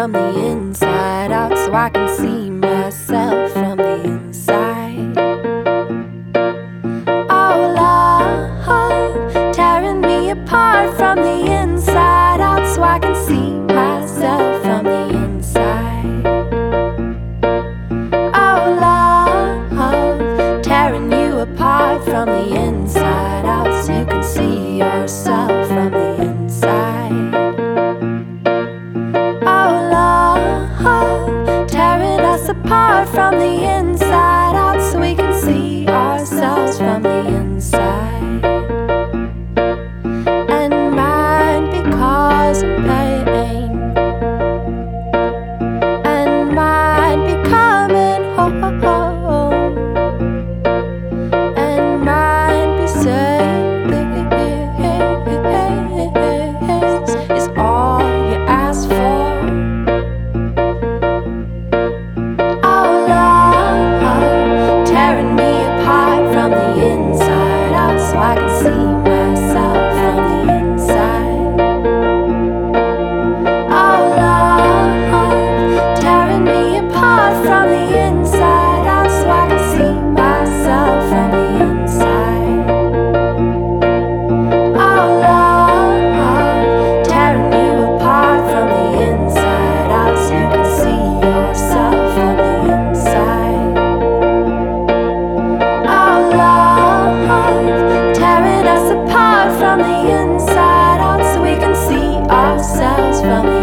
from the inside out, so I can see myself from the inside. Oh, love, tearing me apart from the inside out, so I can see myself from the inside. Oh, love, tearing you apart from the inside out, so you can see yourself from the inside. Oh, love, tearing us apart from the inside out, so we can see ourselves from the inside. And mind be causing pain, and mind be coming home, and mind be saying this is all you ask for. Oh, love, tearing me apart from the inside out, so I can see myself from the inside. Oh, love, tearing me apart from the inside out, so I can see myself from the inside. Oh, love, tearing you apart from the inside out, so you can see yourself from the inside. Oh, love, tearing us apart from the inside out, so we can see ourselves from the